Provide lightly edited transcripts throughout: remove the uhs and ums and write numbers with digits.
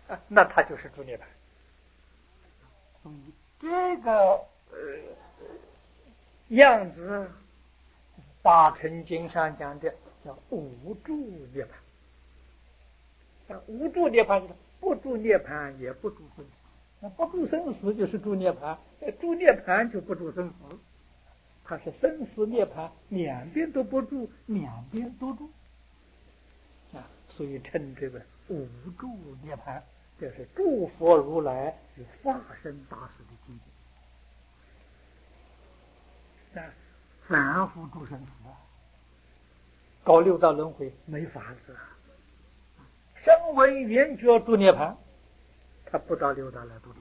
那他就是住涅槃。所以这个样子，大乘经上讲的叫无住涅槃。无住涅槃就是不住涅槃，也不住生死。那不住生死就是住涅槃，住涅槃就不住生死。它是生死涅槃两边都不住，两边都住所以称这个无住涅槃，这是诸佛如来与化身大士的境界凡夫住生死搞六道轮回没法子声闻缘觉住涅槃，他不到六道来度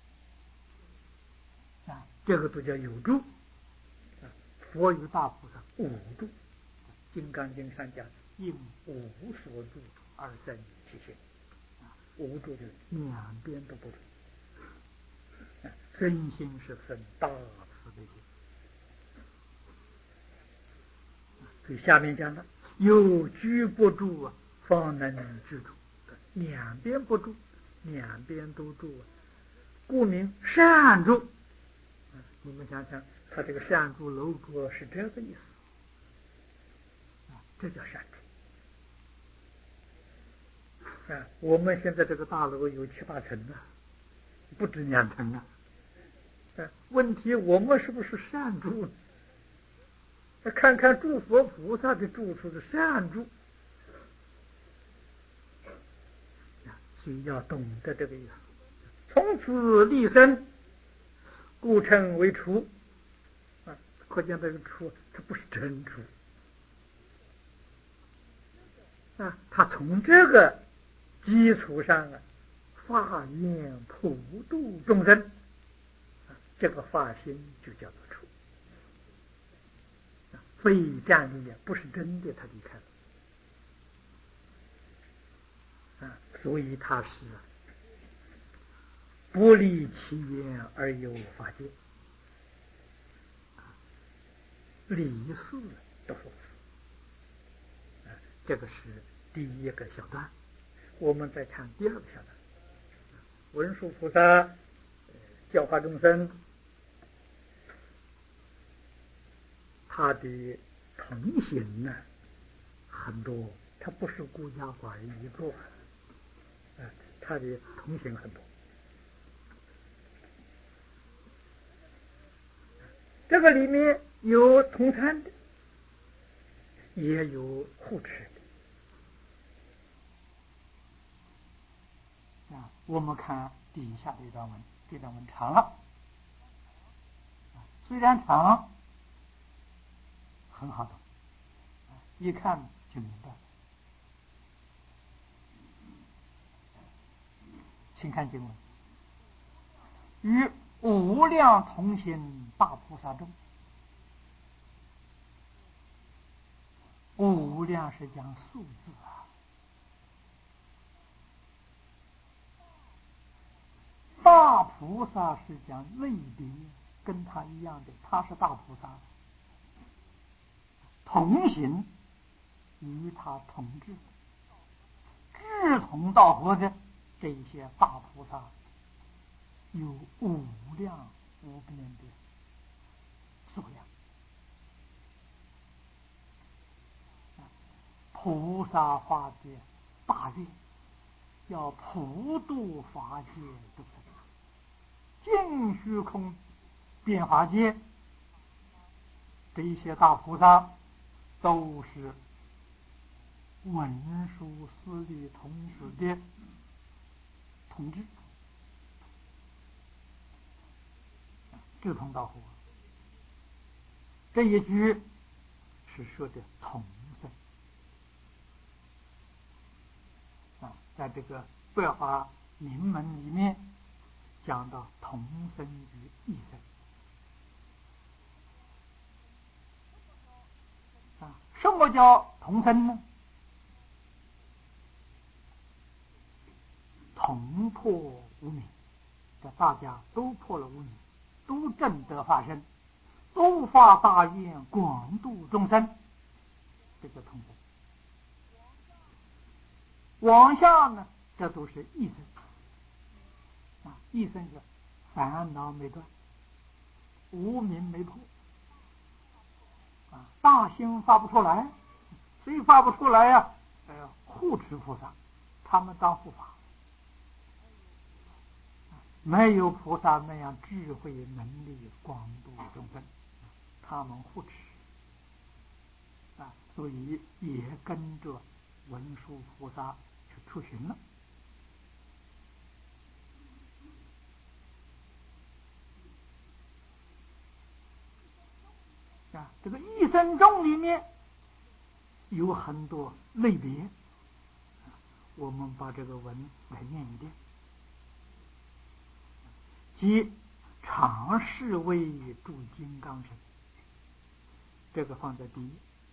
这个都叫有住佛与大菩萨无住，金刚经上讲因无所住而生其心无住就是两边都不住真心是生大慈悲心。所以下面讲的有居不住方能知住，两边不住，两边都住故名善住。你们想想，他这个善住楼阁是这个意思这叫善住我们现在这个大楼有7、8层不止2层问题我们是不是善住呢？看看诸佛菩萨的住处是善住所以要懂得这个意思。从此立身，故称为处可见这个处它不是真处他从这个基础上发愿普度众生这个发心就叫做处非战力不是真的他离开了所以他是不离其缘而有法界理事都说这个是第一个小段。我们再看第二个小段。文殊菩萨教化众生，他的同行很多，他不是孤家寡人一个他的同行很多。这个里面有同参的，也有护持的我们看底下这段文，这段文长了虽然长很好懂一看就明白。请看经文：与无量同行大菩萨众，无量是讲数字大菩萨是讲类别，跟他一样的，他是大菩萨，同行与他同志，志同道合的这些大菩萨有无量无边的数量。菩萨发的大愿，要普度法界众生，尽虚空遍法界，这些大菩萨都是文殊师利童子的同志，志同道合。这一句是说的同生在这个百法明门里面讲到同生与异生什么叫同生呢？同破无明，这大家都破了无明，都证得法身，都发大愿广度众生，这叫同生。往下呢，这都是异生一生是烦恼没断，无明没破，大心发不出来，谁发不出来呀？护持菩萨，他们当护法，没有菩萨那样智慧能力广度众生，他们护持所以也跟着文殊菩萨去出巡了。这个一生中里面有很多类别，我们把这个文来念一遍。即常侍卫住金刚身，这个放在第一，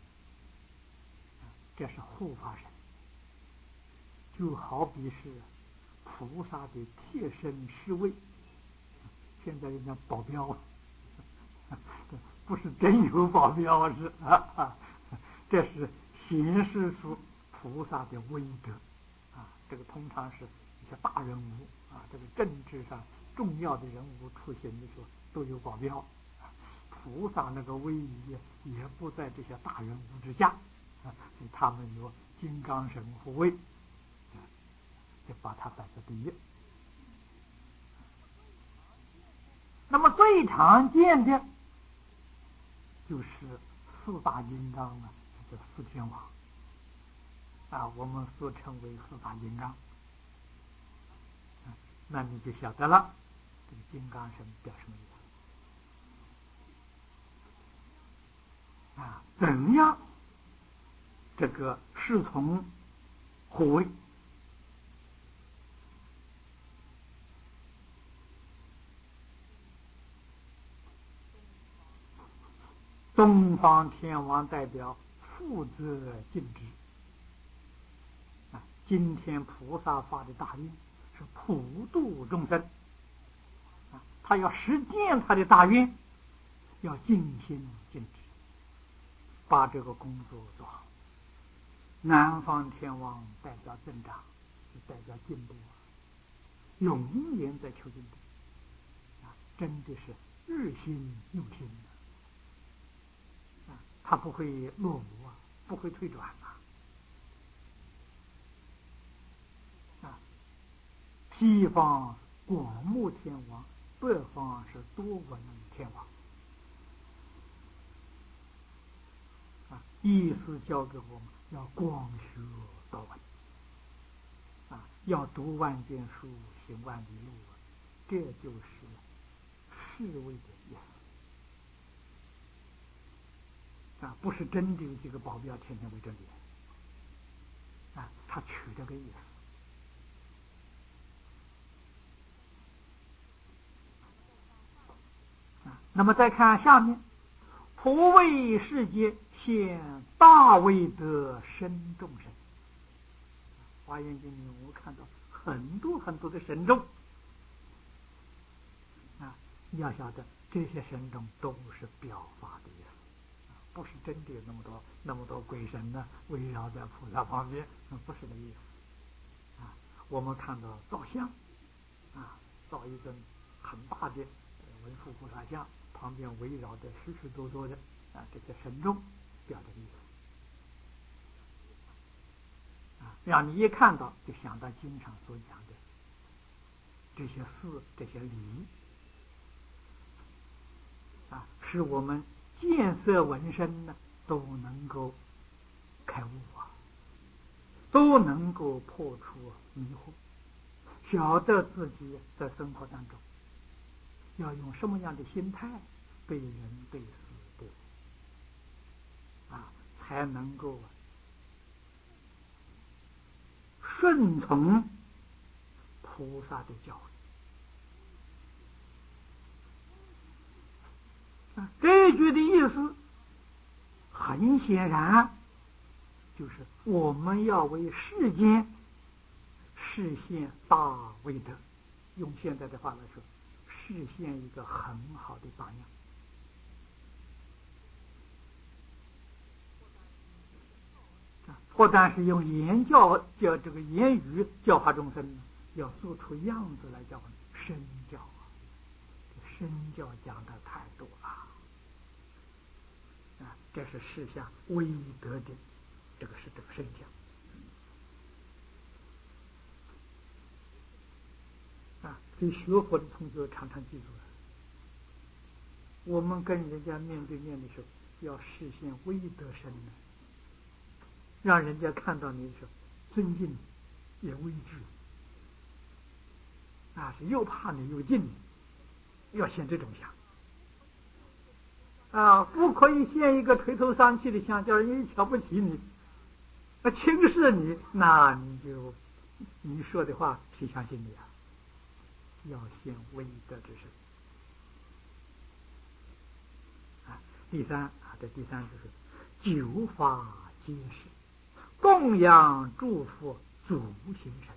这是护法神，就好比是菩萨的贴身侍卫，现在人家保镖，不是真有保镖，是这是显示出菩萨的威德这个通常是一些大人物这个政治上重要的人物出行的时候都有保镖，菩萨那个威仪也不在这些大人物之下所以他们有金刚神护卫，就把它摆在第一。那么最常见的就是四大金刚这四天王我们所称为四大金刚那你就晓得了，这个金刚神表什么意思怎样这个是从护卫东方天王代表负责尽职今天菩萨发的大愿是普度众生他要实践他的大愿，要尽心尽职，把这个工作做好。南方天王代表增长，代表进步永远在求进步真的是日新又新他不会落伍不会退转西方广目天王，北方是多闻天王意思教给我们要广学多闻要读万卷书，行万里路这就是侍卫的意思不是真的有几个保镖天天围着你他取这个意思那么再看下面，普为世界现大威德深众生。华严经里我们看到很多很多的神众你要晓得这些神众都是表法的意思不是真的有那么多鬼神围绕在菩萨旁边不是这意思我们看到造像造一尊很大的文殊菩萨像，旁边围绕着许许多多的这些神众，表这个意思让你一看到就想到经常所讲的这些事这些理使我们见色闻声都能够开悟都能够破除迷惑，晓得自己在生活当中要用什么样的心态对人对事对物才能够顺从菩萨的教诲这一句的意思很显然就是我们要为世间实现大威德，用现在的话来说实现一个很好的榜样不但是用这个言语教化众生要做出样子来叫身教啊。身教讲的太多了啊，这是世下唯一得的，这个是这个身教啊。所以学佛的同学常常记住了，我们跟人家面对面的时候，要实现唯一得身呢，让人家看到你的时候尊敬你，也畏惧啊，是又怕你又敬你，要显这种相啊，不可以现一个垂头丧气的相，叫人家瞧不起你，轻视你，那你说的话谁相信你啊？要现唯一得之身啊。第三就是九法皆是，供养诸佛足行神。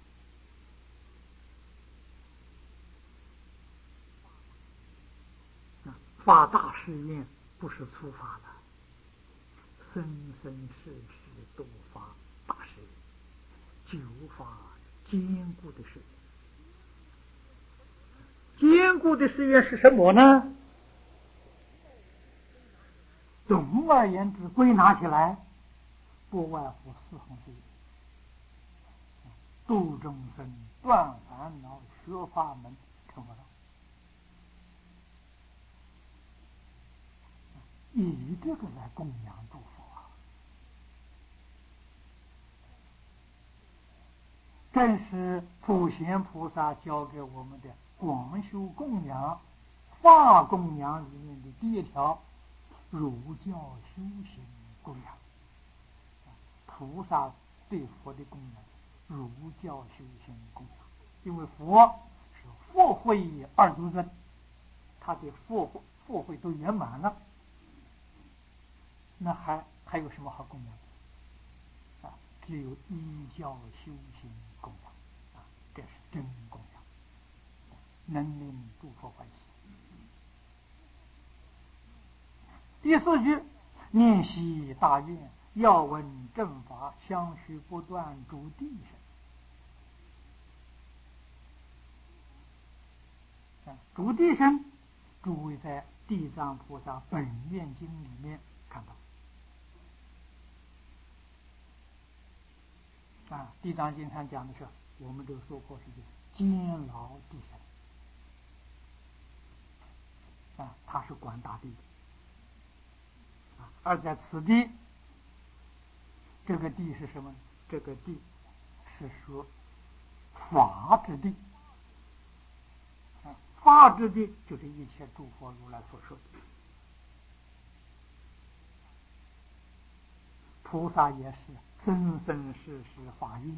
发大誓愿不是粗发的，生生世世都发大誓愿，九法坚固的誓愿。坚固的誓愿是什么呢？总而言之，归纳起来，不外乎四行誓愿：度众生，断烦恼，学法门，成佛道。以这个来供养诸佛啊，正是普贤菩萨教给我们的广修供养、法供养里面的第一条，儒教修行供养。菩萨对佛的供养，儒教修行供养，因为佛是佛慧二足尊，他的佛慧都圆满了，那还有什么好供养的啊？只有依教修行供养啊，这是真供养，能令诸佛欢喜。第四句，念习大愿，要闻正法，相续不断，诸地身。诸地身，诸位在地藏菩萨本愿经里面看到啊，地藏经上讲的是我们这个娑婆世界监牢地身啊，他是管大地的啊。而在此地，这个地是什么？这个地是说法之地啊，法之地就是一切诸佛如来所说的。菩萨也是生生世世发愿，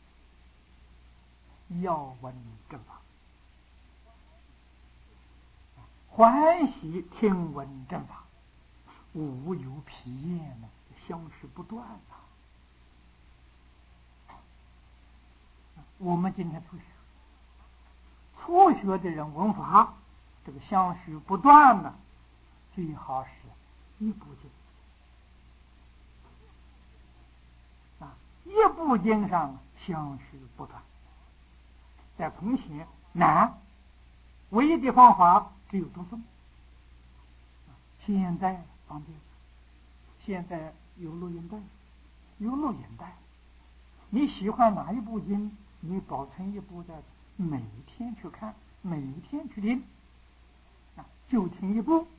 要闻正法，欢喜听闻正法，无有疲厌呢，相续不断啊。我们今天初学的人闻法，这个相续不断呢，最好是一部经啊，一部经上相续不断。在从前难，唯一的方法只有读诵。现在方便，现在有录音带，你喜欢哪一部经，你保存一部在，每天去看，每天去听啊，就听一部。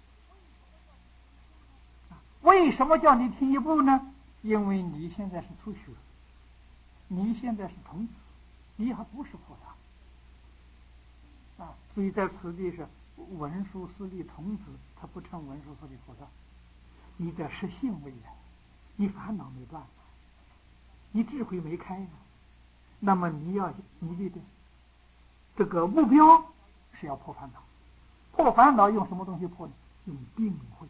为什么叫你听一部呢？因为你现在是初学，你现在是童子，你还不是菩萨啊，所以在此地是文殊师利童子，他不成文殊师利菩萨。你的实性未然，你烦恼没断，你智慧没开呀。那么你的这个目标是要破烦恼，破烦恼用什么东西破呢？用定慧。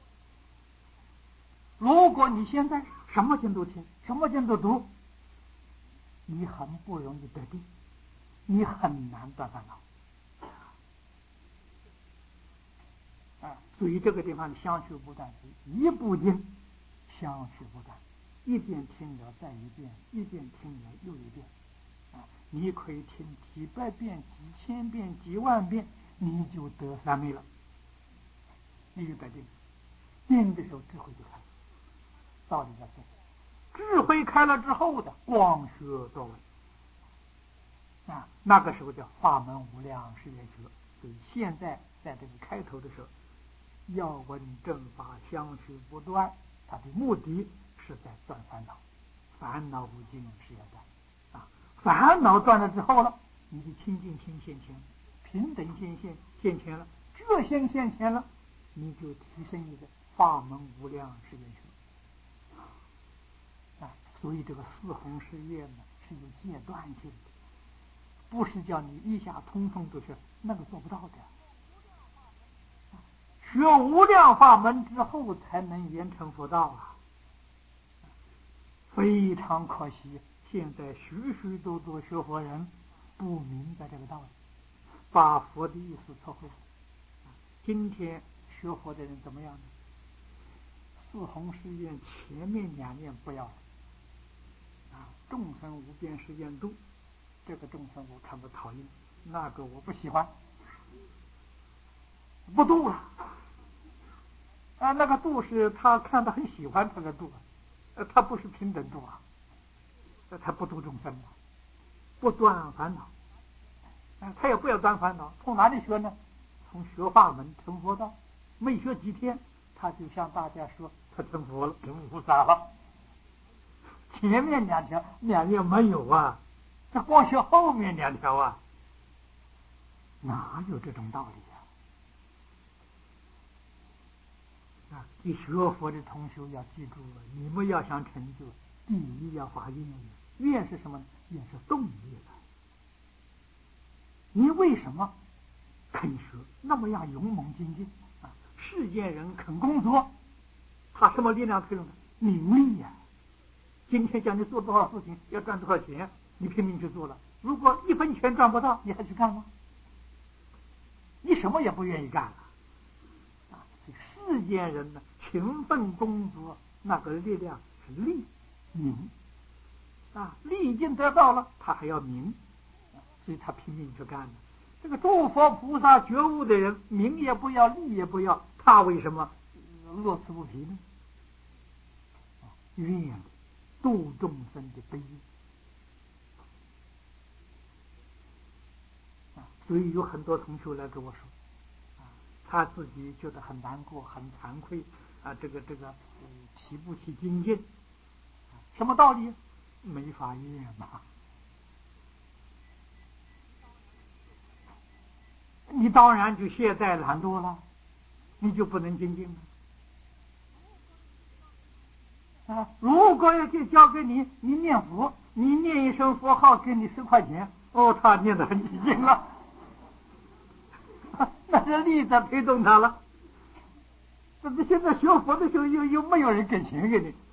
如果你现在什么经都听，什么经都读，你很不容易得定，你很难断烦恼啊。所以这个地方相续不断，一部经相续不断，一遍听了再一遍，一遍听了又一遍啊。 你可以听几百遍、几千遍、几万遍，你就得三昧了。你就得定，定的时候智慧就开了，道理在这。智慧开了之后的光学作为啊，那个时候叫法门无量誓愿学。所以现在在这个开头的时候，要闻正法，相续不断，它的目的是在断烦恼，烦恼无尽是要断啊。烦恼断了之后了，你的清净心现前，平等心现前了，觉心现前了，你就提升一个法门无量誓愿学啊。所以这个四弘誓愿呢是有阶段性的，不是叫你一下通通都学，那个做不到的。学无量法门之后才能圆成佛道啊！非常可惜，现在许许多多学佛人不明白这个道理，把佛的意思错会了。今天学佛的人怎么样呢？四弘誓愿前面两念不要了啊，众生无边誓愿度，这个众生我看不讨厌，那个我不喜欢，不度了。啊，那个度是他看他很喜欢他的度，他不是平等度啊，他不度众生啊，不断烦恼，他也不要断烦恼，从哪里学呢？从学法门成佛道，没学几天，他就向大家说他成佛了，成菩萨了。前面两条没有啊，这光学后面两条啊，哪有这种道理？你学佛的同学要记住了，你们要想成就，第一要发愿。愿是什么？愿是动力了。你为什么肯学？那么样勇猛精进啊！世间人肯工作，他什么力量推动的？名利呀！今天讲你做多少事情，要赚多少钱，你拼命去做了。如果一分钱赚不到，你还去干吗？你什么也不愿意干了。世间人呢，勤奋工作，那个力量是利名啊，利已经得到了，他还要名，所以他拼命去干了。这个诸佛菩萨觉悟的人，名也不要，利也不要，他为什么乐此不疲呢？愿度众生的悲意啊，所以有很多同学来跟我说。他自己觉得很难过，很惭愧啊！这个提不起精进，什么道理？没法愿嘛！你当然就懈怠懒惰了，你就不能精进了啊！如果要去交给你，你念佛，你念一声佛号，给你10块钱，哦，他念得很起劲了，那是力在推动他了。怎么现在学佛的时候又没有人给钱给你？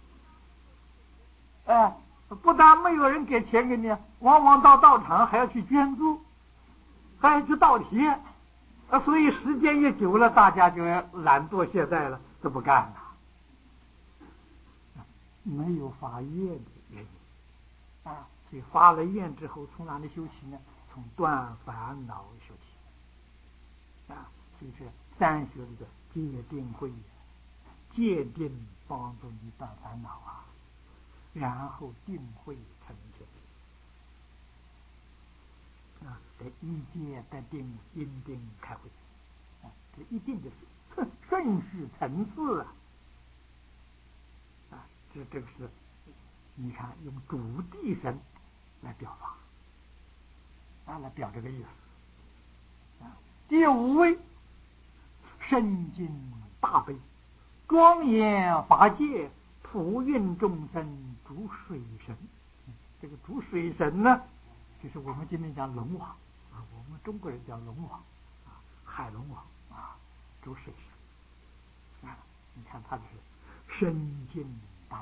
不但没有人给钱给你，往往到道场还要去捐助，还要去倒贴，所以时间越久了，大家就懒惰懈怠了，就不干了。没有发愿的原因啊，所以发了愿之后，从哪里修起呢？从断烦恼修起啊，所以是三学这个戒定慧，戒定帮助你断烦恼啊。然后定慧成就啊，这一戒得定，因定开慧啊，这一定就是顺序层次啊，这个是你看用主谛神来表达啊，来表这个意思啊。第五位，深尽大悲，庄严法界，普运众生，主水神。这个主水神呢，就是我们今天讲龙王啊，我们中国人叫龙王啊，海龙王啊，主水神啊。你看他是深尽大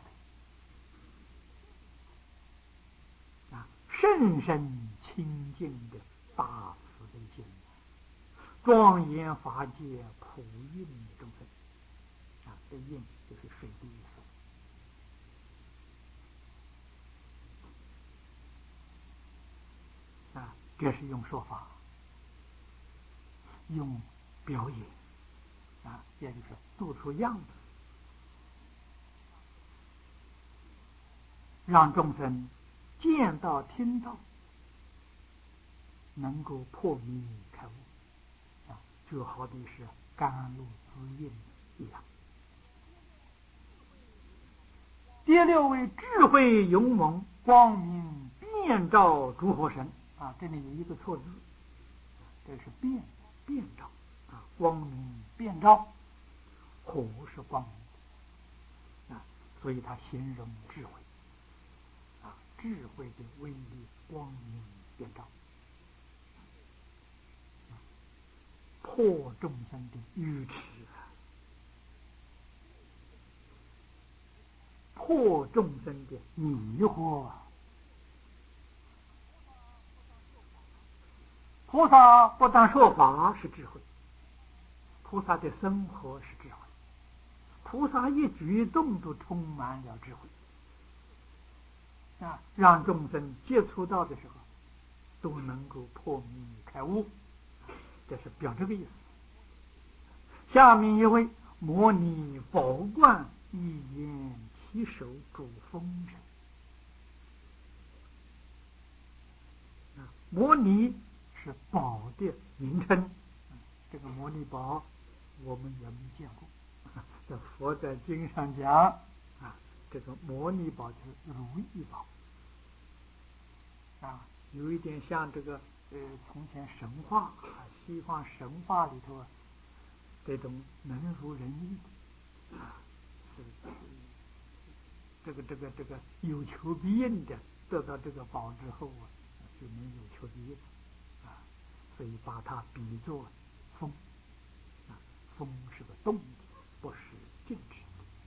悲啊，甚深清净的大慈悲心，庄严法界，普运众生啊，这运就是水的意思。 这是用说法，用表演也就是做出样子，让众生见到听到，能够破迷开悟就好比是甘露滋润一样。第六位智慧勇猛，光明遍照诸佛神这里有一个错字，这是遍照光明遍照，火是光明所以它形容智慧智慧的威力，光明遍照，破众生的愚痴破众生的迷惑菩萨不但说法是智慧，菩萨的生活是智慧，菩萨一举一动都充满了智慧让众生接触到的时候都能够破迷开悟，这是表这个意思。下面一位摩尼宝冠一言其手主风神摩尼是宝的名称这个摩尼宝我们也没见过这佛在经上讲这个摩尼宝就是如意宝有一点像这个从前神话西方神话里头这种能如人意这个有求必应的，得到这个宝之后就能有求必应所以把它比作风风是个动的，不是静止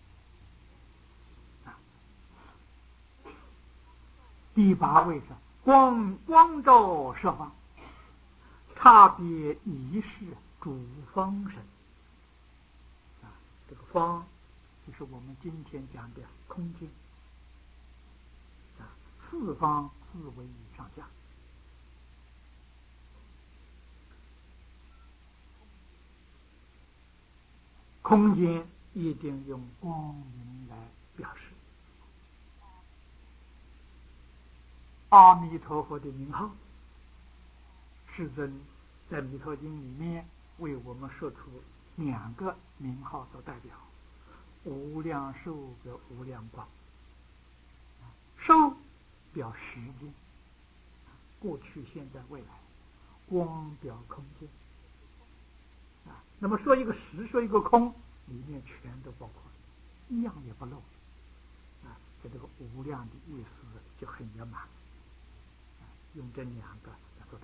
的第八位是光照十方，差别仪式主方神这个方就是我们今天讲的空间四方四维上下，空间一定用光明来表示。阿弥陀佛的名号，世尊在弥陀经里面为我们说出两个名号所代表，无量寿的无量光，寿表时间，过去现在未来，光表空间那么说一个实说一个空，里面全都包括，一样也不漏这个无量的意思就很圆满用这两个来做代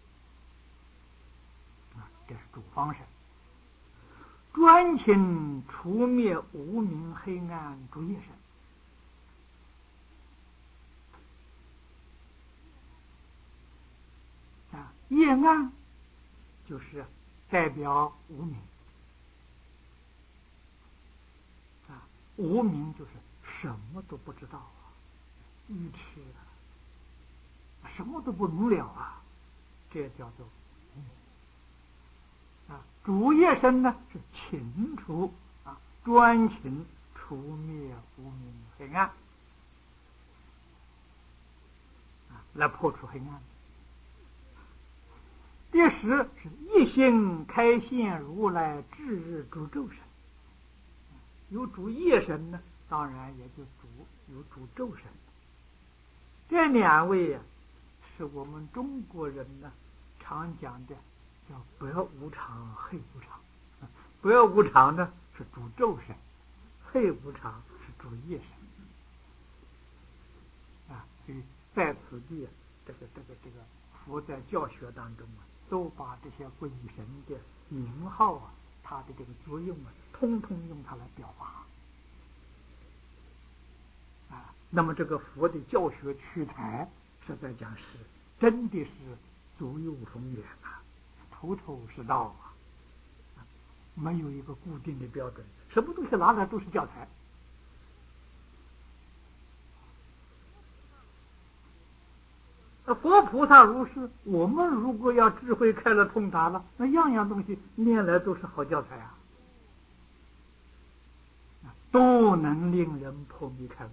表这是主方神，专情除灭无明黑暗诸业神业暗就是代表无明无明就是什么都不知道愚痴什么都不明了这叫做无明主业身呢是勤除专勤除灭无明黑暗来破除黑暗。第十是一心开现如来智日主咒神，有主业神呢，当然也就有主咒神。这两位是我们中国人呢常讲的叫白无常黑无常，白无常呢是主咒神，黑无常是主业神所以在此地这个佛在教学当中都把这些鬼神的名号它的这个作用通通用它来表达那么这个佛的教学取材实在讲是真的是足有逢源头头是道没有一个固定的标准，什么东西拿来都是教材佛菩萨如是，我们如果要智慧开了通达了，那样样东西念来都是好教材啊，都能令人破迷开悟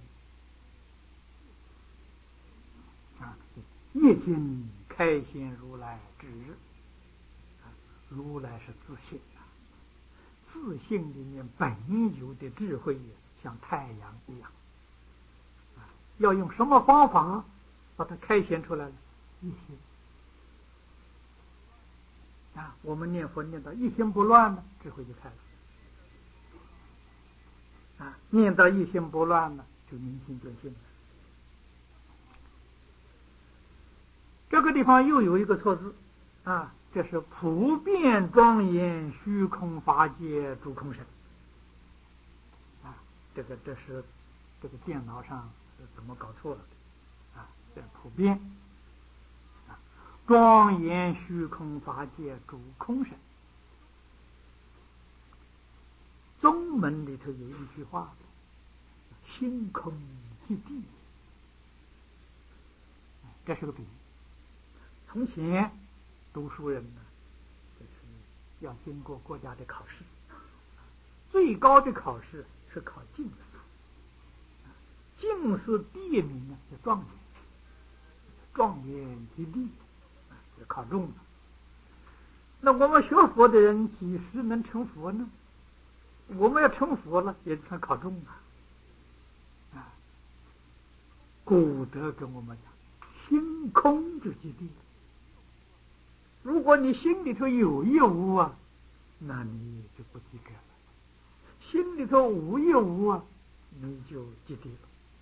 啊！业尽开显如来之日，如来是自信啊，自信里面本有的智慧像太阳一样啊，要用什么方法把它开显出来了？一心啊，我们念佛念到一心不乱呢，智慧就开了啊，念到一心不乱呢，就明心见性了。这个地方又有一个错字啊，这是普遍庄严虚空法界诸空神啊，这是这个电脑上是怎么搞错了的啊？这普遍啊，庄严虚空法界诸空神。宗门里头有一句话，心空即地，这是个比喻。从前读书人呢，就是要经过国家的考试，最高的考试是考进士，进士第一名呢是状元，状元及第，就考中了。那我们学佛的人几时能成佛呢？我们要成佛了，也算考中了。古德跟我们讲，心空就即地。如果你心里头有一无啊，那你就不及格了；心里头无一无啊，你就即地了。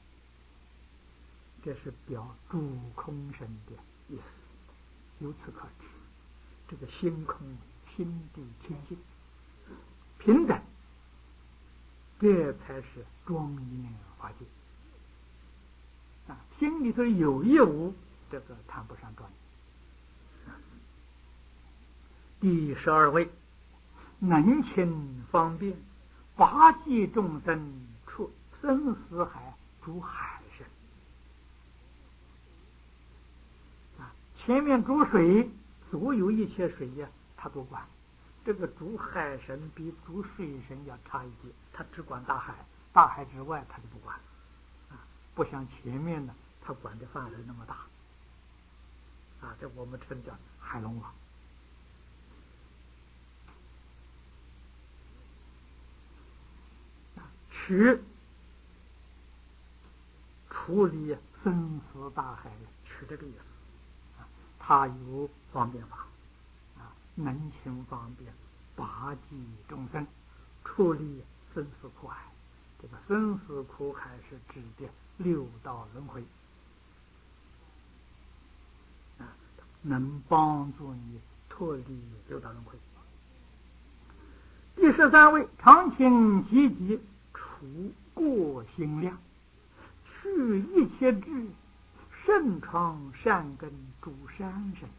这是表诸空神的意思。由此可知，这个心空心地清净平等，这才是庄严法界啊！心里头有一无，这个谈不上庄严。第12位，能勤方便拔济众生出生死海诸海神啊！前面诸水，所有一切水呀，他都管。这个主海神比主水神要差一截，他只管大海，大海之外他就不管啊！不像前面呢，他管的范围那么大啊！这我们称叫海龙王。取处理生死大海，取这个意思啊，他有方便法啊，能勤方便拔济众生，处理生死苦海。这个生死苦海是指的六道轮回啊，能帮助你脱离六道轮回。第13位，常勤积极除过心量，去一切智，盛传善根诸山神。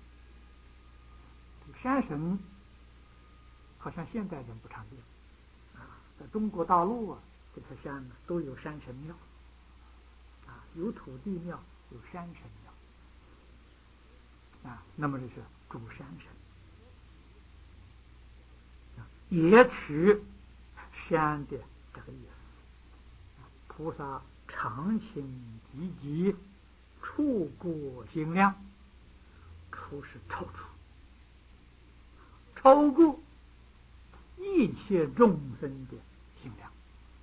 山神好像现代人不常见啊，在中国大陆啊，这些山呢都有山神庙啊，有土地庙，有山神庙啊。那么这是主山神，也取山的这个意思。菩萨常勤积极，处过心量，处是超出，超过一切众生的心量。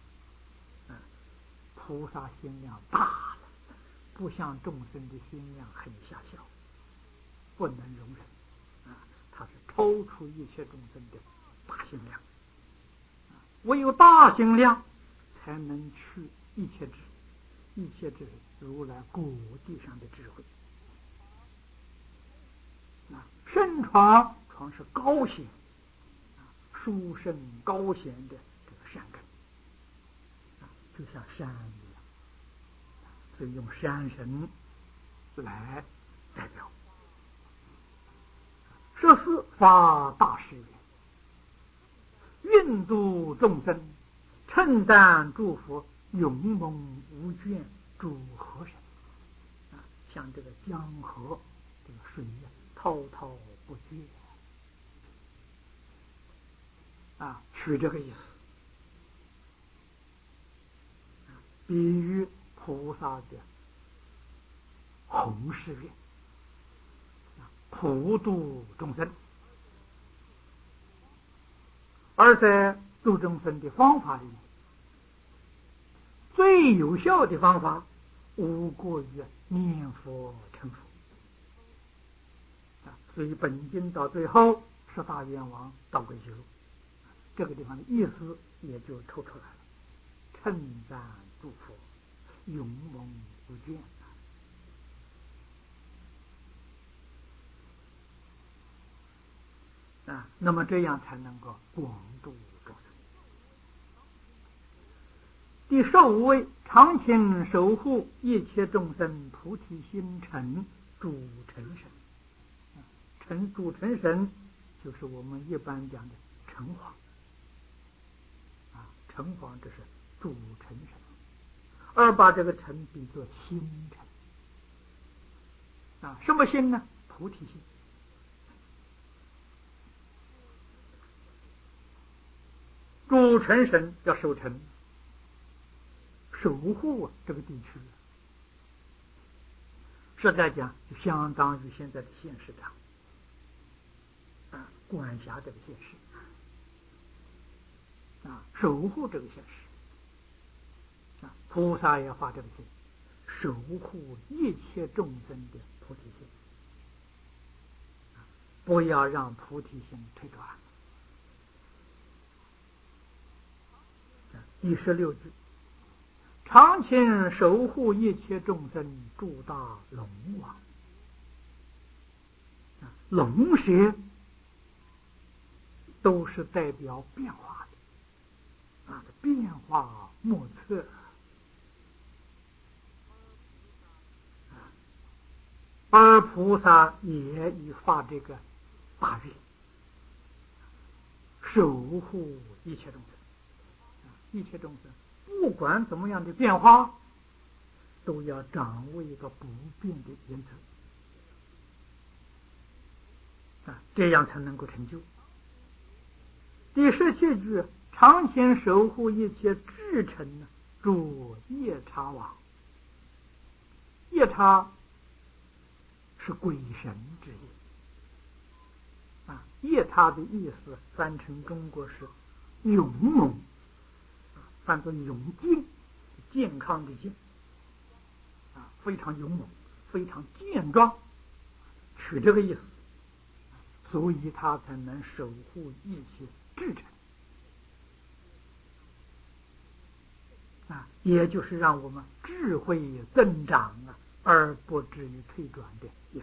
菩萨心量大了，不像众生的心量很狭小，不能容忍啊！它是超出一切众生的大心量。唯有大心量，才能去一切智，一切智如来果地上的智慧。圣传是高显殊胜高显的这个善根，就像山一样，所以用山神来代表。这是发大誓愿，运度众生，称赞诸佛，永蒙无倦诸和神。 像这个江河，这个水呀滔滔不绝啊，取这个意思，比喻菩萨的弘誓愿，普度众生。而在度众生的方法里面，最有效的方法无过于念佛成佛所以本经到最后十大愿望到归西路，这个地方的意思也就抽出来了，称赞诸佛，勇猛不倦那么这样才能够广度众生。第15位，常勤守护一切众生菩提心诚主成神。主成神就是我们一般讲的城隍城隍这是主成神，而把这个成比作心诚什么心呢？菩提心。主成神要守城，守护这个地区，实在讲就相当于现在的县市长管辖这个县市守护这个县市菩萨也发这个心，守护一切众生的菩提心不要让菩提心退转。第16句，常勤守护一切众生诸大龙王。龙蛇都是代表变化的变化莫测而菩萨也已发这个大愿，守护一切众生。一切众生不管怎么样的变化，都要掌握一个不变的原则这样才能够成就。第17句，常勤守护一切至诚诸夜叉王。夜叉是鬼神之一夜叉的意思翻成中国是勇猛，翻作勇健，健康的健非常勇猛，非常健壮，取这个意思，所以他才能守护一切至诚也就是让我们智慧增长而不至于退转的意思。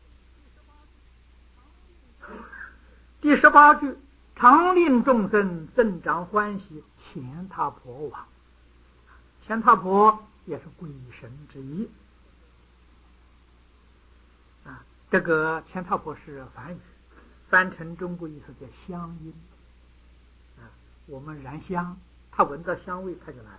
第18句，常令众生增长欢喜乾闼婆王。乾闼婆也是鬼神之一这个乾闼婆是梵语，翻成中国意思叫香音我们燃香，他闻到香味他就来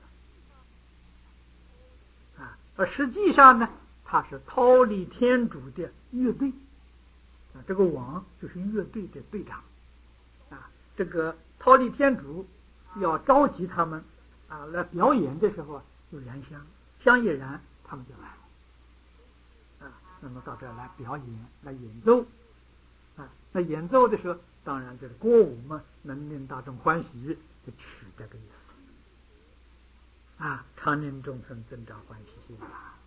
了而实际上呢，他是忉利天主的乐队这个王就是乐队的队长这个忉利天主要召集他们来表演的时候就燃香，香一燃他们就来了那么到这儿来表演来演奏那演奏的时候当然就是歌舞嘛，能令大众欢喜，就取这个意思常令众生增长欢喜心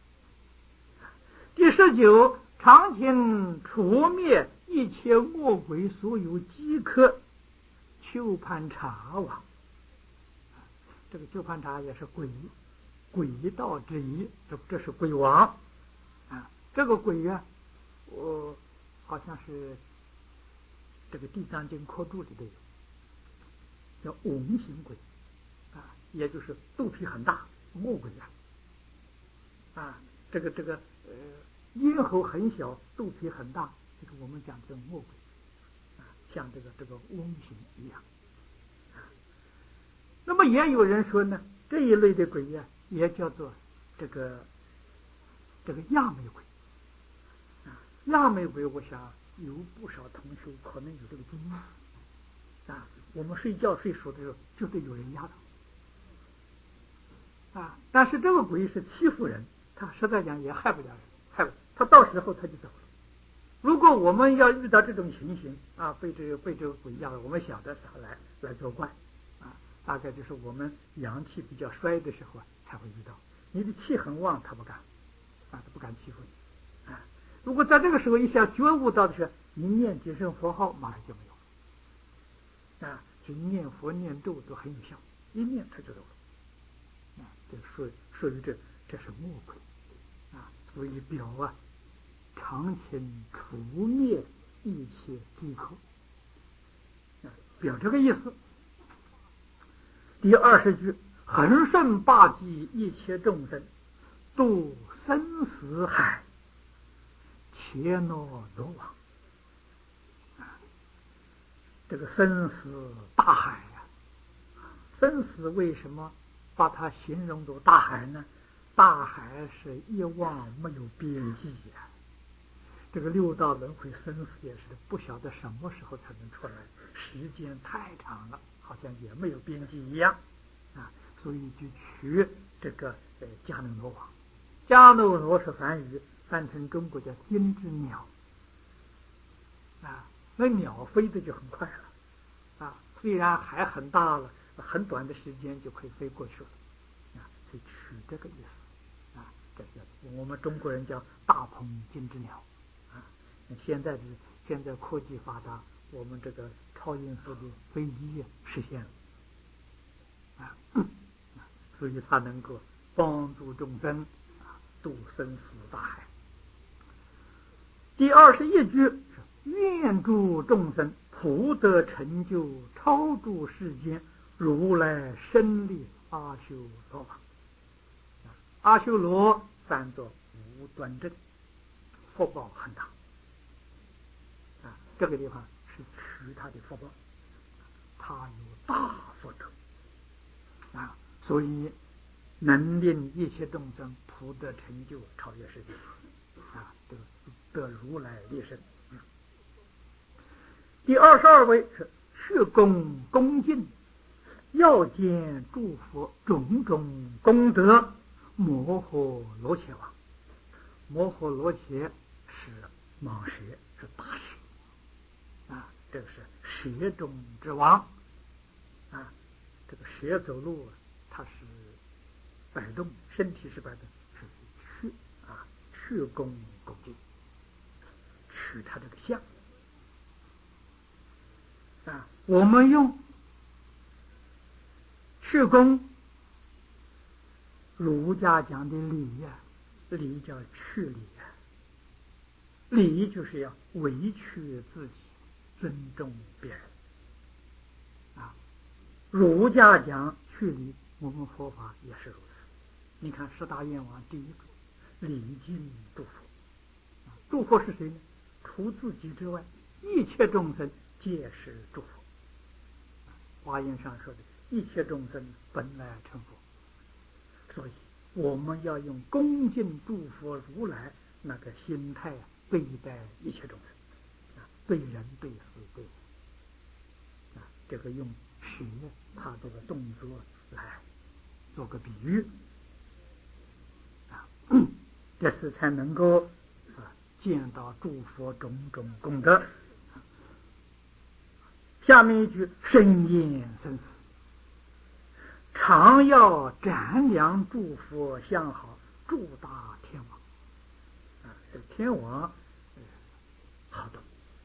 第19，常勤除灭一切恶鬼所有饥渴丘盘茶王。这个丘盘茶也是鬼道之一，这是鬼王这个鬼我好像是这个地藏经科注里头有，叫翁形鬼也就是肚皮很大，恶鬼这个咽喉很小，肚皮很大，这个我们讲这恶鬼像这个翁形一样那么也有人说呢，这一类的鬼也叫做这个亚美鬼亚美国我想有不少同学可能有这个经验啊，我们睡觉睡熟的时候就得有人压到啊，但是这个鬼是欺负人，他实在讲也害不了人，他到时候他就走了。如果我们要遇到这种情形啊，被这个鬼压了，我们晓得啥来作怪啊，大概就是我们阳气比较衰的时候才会遇到。你的气很旺，他不敢啊，他不敢欺负你啊。如果在这个时候一下觉悟到的时候，你念几声佛号，马上就没有了啊。就念佛念咒都很有效，一念他就走了啊。这属于这是魔鬼啊，所以表啊。常情除灭一切饥渴，表这个意思。第20句，恒顺霸济一切众生，渡生死海，切诺罗网。这个生死大海呀，生死为什么把它形容作大海呢？大海是一望没有边际呀。这个六道轮回生死也是不晓得什么时候才能出来，时间太长了，好像也没有边际一样啊，所以就取这个迦能罗网。迦能罗是梵语，翻成中国叫金之鸟啊，那鸟飞的就很快了啊，虽然还很大了，很短的时间就可以飞过去了啊，所以取这个意思啊，这个我们中国人叫大鹏金之鸟。现在科技发达，我们这个超音速的飞机实现了啊，所以它能够帮助众生啊渡生死大海。第21句是愿助众生普得成就超度世间如来身力阿修罗王。阿修罗翻作无端正，福报很大。这个地方是取他的福报，他有大福德啊，所以能令一切众生普得成就超越世界啊，得如来力身。第22位是去恭恭敬，要见诸佛种种功德，摩诃罗伽王。摩诃罗伽是蟒蛇，是大蛇啊，这个是蛇中之王啊。这个蛇走路它是摆动，身体是摆动，是去恭恭敬，取它这个相啊。我们用去恭，儒家讲的礼呀，礼叫去礼呀，礼就是要委屈自己，尊重别人啊。儒家讲去礼，我们佛法也是如此。你看十大愿望第一个，礼敬诸佛。诸佛是谁呢？除自己之外，一切众生皆是诸佛。华严上说的，一切众生本来成佛。所以我们要用恭敬诸佛如来那个心态对待一切众生对人对事对物这个用蛇他这个动作来做个比喻这是才能够见到诸佛种种功德。下面一句，深厌生死，常要瞻仰诸佛相好，诸大天王这天王好多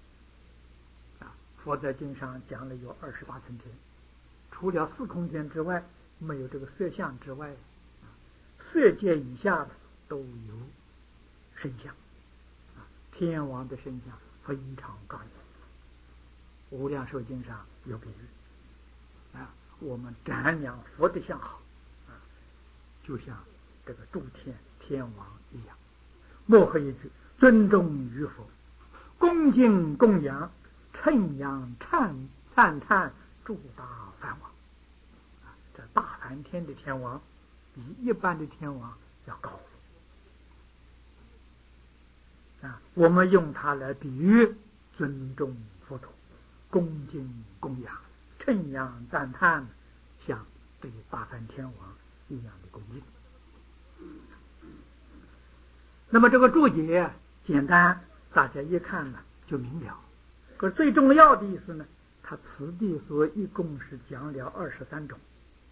佛在经上讲了有28层天，除了四空天之外，没有这个色相之外，色界以下的都有身相天王的身相非常高远。无量寿经上有比喻我们瞻仰佛的相好就像这个诸天王一样。末后一句，尊重于佛，恭敬供养，称扬赞叹诸大梵王这大梵天的天王比一般的天王要高我们用它来比喻尊重佛陀，恭敬供养，称扬赞叹，像对大梵天王一样的恭敬。那么这个注解简单，大家一看呢就明了。可是最重要的意思呢，他此地所一共是讲了23种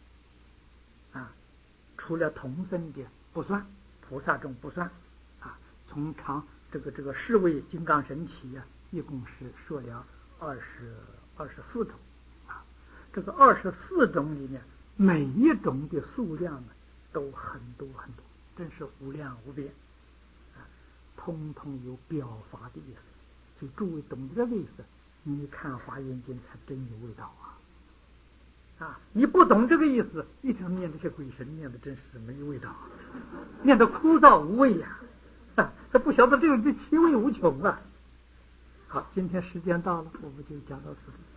除了同生的不算，菩萨中不算从这个世位金刚神奇一共是说了24种这个24种里面，每一种的数量呢都很多很多，真是无量无边通通有表法的意思。所以诸位懂得这个意思，你看华严经才真有味道你不懂这个意思，一听念这些鬼神，念的真是没味道念得枯燥无味他不晓得这个气味无穷好，今天时间到了，我们就讲到此。